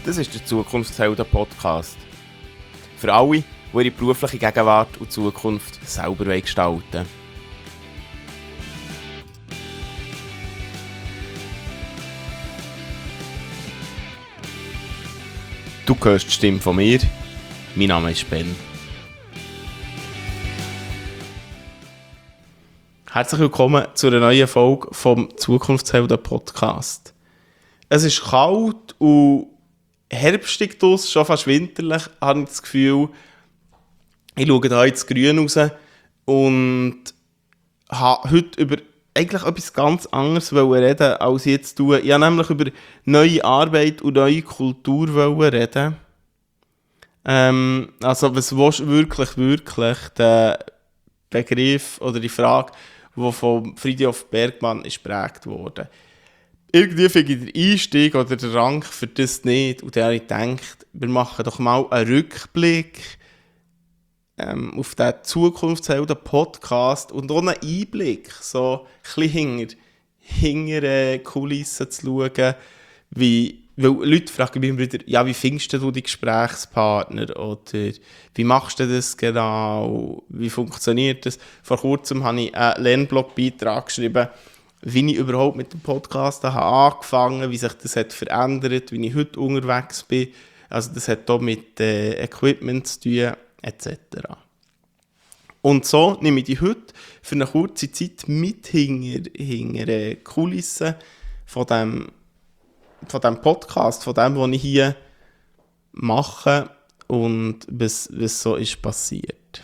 Das ist der Zukunftshelden-Podcast. Für alle, die ihre berufliche Gegenwart und Zukunft selber gestalten wollen. Du hörst die Stimme von mir. Mein Name ist Ben. Herzlich willkommen zu einer neuen Folge vom Zukunftshelden-Podcast. Es ist kalt und herbstig draussen, schon fast winterlich, habe ich das Gefühl. Ich schaue hier ins Grün raus und habe heute über eigentlich etwas ganz anderes reden, als ich jetzt tue. Ich wollte nämlich über neue Arbeit und neue Kultur reden. Also was willst du wirklich der Begriff oder die Frage, die von Fridtjof Bergmann ist geprägt wurde. Irgendwie finde ich den Einstieg oder den Rang für das nicht. Und dann habe ich gedacht, wir machen doch mal einen Rückblick auf den Zukunftshelden-Podcast und auch einen Einblick, so ein bisschen hinter Kulissen zu schauen, weil Leute fragen mich immer wieder, ja, wie findest du die Gesprächspartner oder wie machst du das genau, wie funktioniert das? Vor kurzem habe ich einen Lernblogbeitrag geschrieben, wie ich überhaupt mit dem Podcast habe angefangen, wie sich das hat verändert, wie ich heute unterwegs bin. Also das hat auch mit Equipment zu tun, etc. Und so nehme ich die heute für eine kurze Zeit mit hinter Kulissen von dem Podcast, von dem, was ich hier mache und was so ist passiert.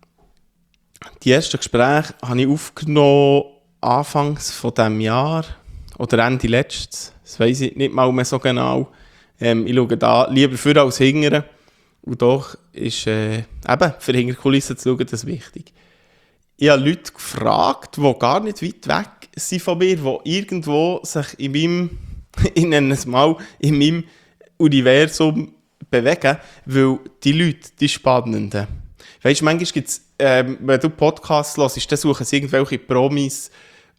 Die ersten Gespräche habe ich aufgenommen Anfangs von diesem Jahr oder Ende letztes. Das weiss ich nicht mal mehr so genau. Ich schaue da lieber vor als hinten. Und doch ist eben für hinter Kulissen zu schauen, das wichtig. Ich habe Leute gefragt, die gar nicht weit weg sind von mir, die irgendwo sich in meinem, ich nenne es mal, in meinem Universum bewegen, weil die Leute, die Spannenden. Weißt du, manchmal gibt es, wenn du Podcasts hörst, dann suchen sie irgendwelche Promis,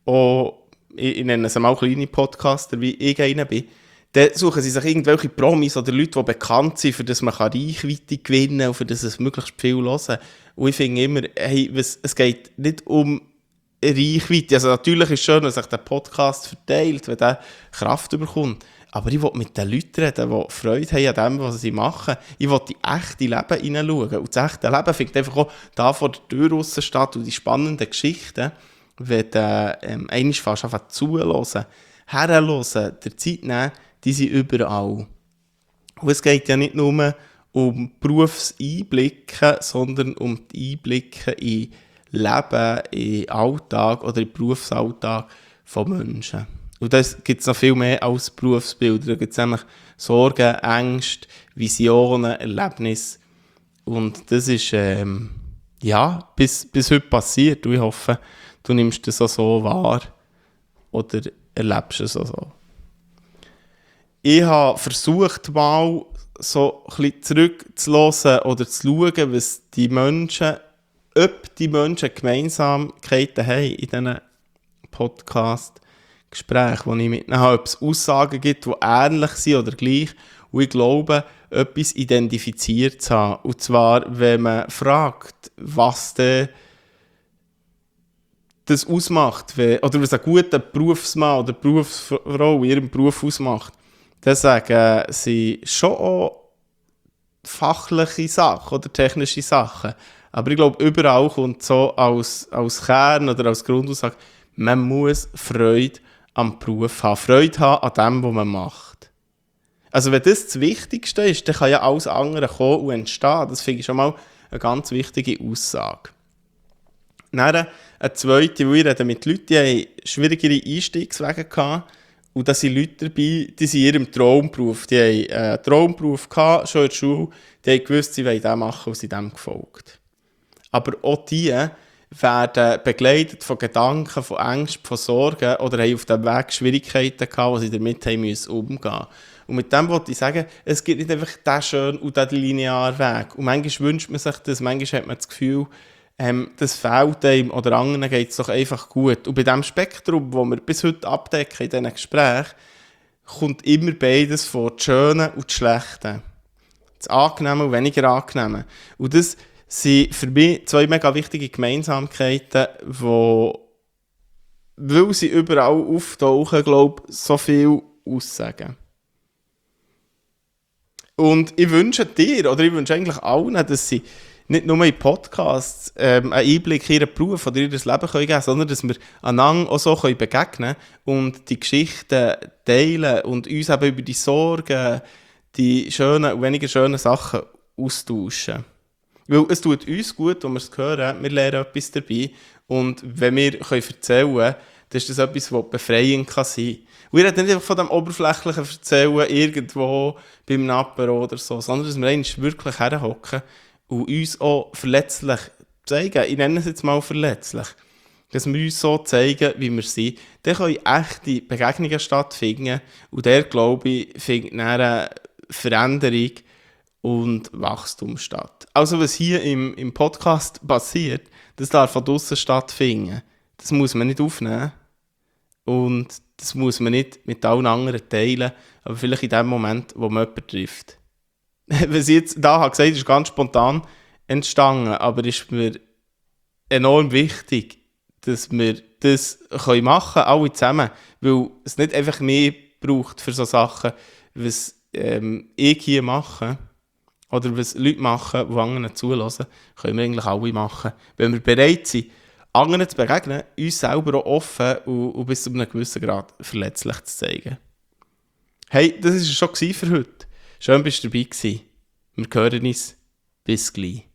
ich nenne es mal kleine Podcaster, wie ich einer bin, dann suchen sie sich irgendwelche Promis oder Leute, die bekannt sind, für das man Reichweite gewinnen kann und für das es möglichst viel hören. Und ich finde immer, hey, es geht nicht um Reichweite. Also natürlich ist es schön, wenn sich der Podcast verteilt, wenn der Kraft bekommt. Aber ich will mit den Leuten reden, die Freude haben an dem, was sie machen. Ich will in echte Leben hineinschauen. Und das echte Leben findet einfach auch da vor der Tür draussen statt. Und die spannenden Geschichten, wenn du einmal fast einfach zuhören, herhören, der Zeit nehmen, die sind überall. Und es geht ja nicht nur um Berufseinblicke, sondern um die Einblicke in Leben, in Alltag oder in Berufsalltag von Menschen. Und das gibt es noch viel mehr als Berufsbilder. Da gibt es nämlich Sorgen, Ängste, Visionen, Erlebnisse. Und das ist bis heute passiert. Und ich hoffe, du nimmst das auch so wahr oder erlebst es auch so. Ich habe versucht, mal so ein bisschen zurückzuhören oder zu schauen, was die Menschen, ob die Menschen Gemeinsamkeiten haben in diesen Podcast-Gesprächen, die ich mit ihnen habe, ob es Aussagen gibt, die ähnlich sind oder gleich. Und ich glaube, etwas identifiziert zu haben. Und zwar, wenn man fragt, was denn das ausmacht, oder was ein guter Berufsmann oder Berufsfrau in ihrem Beruf ausmacht, dann sagen sie schon auch fachliche Sachen oder technische Sachen. Aber ich glaube, überall kommt so als Kern oder als Grundaussage, man muss Freude am Beruf haben. Freude haben an dem, was man macht. Also wenn das Wichtigste ist, dann kann ja alles andere kommen und entstehen. Das finde ich schon mal eine ganz wichtige Aussage. Dann eine zweite, wo ich rede mit Leuten, die haben schwierigere Einstiegswege gehabt. Und da sind Leute dabei, die sind in ihrem Traumberuf. Die haben einen Traumberuf gehabt, schon in der Schule. Die haben gewusst, sie wollen das machen und sind dem gefolgt. Aber auch die werden begleitet von Gedanken, von Ängsten, von Sorgen oder haben auf dem Weg Schwierigkeiten gehabt, die sie damit haben müssen umgehen. Und mit dem wollte ich sagen, es gibt nicht einfach den schönen und den linearen Weg. Und manchmal wünscht man sich das, manchmal hat man das Gefühl, das fehlt einem oder anderen geht es doch einfach gut. Und bei diesem Spektrum, das wir bis heute abdecken in diesen Gesprächen, kommt immer beides vor, das Schöne und das Schlechte. Das Angenehme und weniger Angenehme. Und das sind für mich 2 mega wichtige Gemeinsamkeiten, die, weil sie überall auftauchen, glaube ich, so viel aussagen. Und ich wünsche dir, oder ich wünsche eigentlich allen, dass sie nicht nur in Podcasts einen Einblick in ihren Beruf oder in ihr Leben geben können, sondern dass wir einander auch so begegnen können und die Geschichten teilen und uns eben über die Sorgen, die schönen und weniger schönen Sachen austauschen. Weil es tut uns gut, wenn wir es hören, wir lernen etwas dabei. Und wenn wir erzählen können, dann ist das etwas, was befreiend kann sein kann. Und wir reden nicht einfach von dem oberflächlichen Erzählen irgendwo beim Apero oder so, sondern dass wir eigentlich wirklich herhocken und uns auch verletzlich zeigen. Ich nenne es jetzt mal verletzlich. Dass wir uns so zeigen, wie wir sind. Dann können echte Begegnungen stattfinden. Und der, glaube ich, findet eine Veränderung und Wachstum statt. Also was hier im Podcast passiert, das darf von draussen stattfinden. Das muss man nicht aufnehmen. Und das muss man nicht mit allen anderen teilen, aber vielleicht in dem Moment, wo man jemanden trifft. Was ich jetzt da habe gesagt, ist ganz spontan entstanden, aber ist mir enorm wichtig, dass wir das machen können, alle zusammen, weil es nicht einfach mehr braucht für so Sachen, was ich hier mache oder was Leute machen, die anderen zulassen, können wir eigentlich alle machen. Wenn wir bereit sind, anderen zu begegnen, uns selber auch offen und bis zu einem gewissen Grad verletzlich zu zeigen. Hey, das war es schon für heute. Schön, dass du dabei warst. Wir hören uns. Bis gleich.